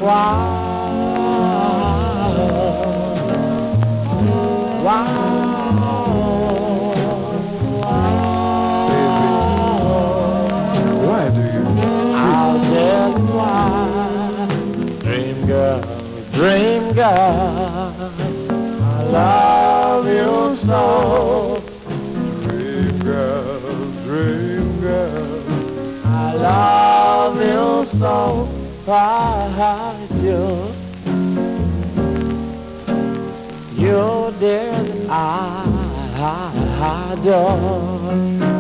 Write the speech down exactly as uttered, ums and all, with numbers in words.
Why do you I'll tell you why. Dream girl, dream girl, I love you so. dream girl, dream girl? I love you so. Why you, you dear that I adore.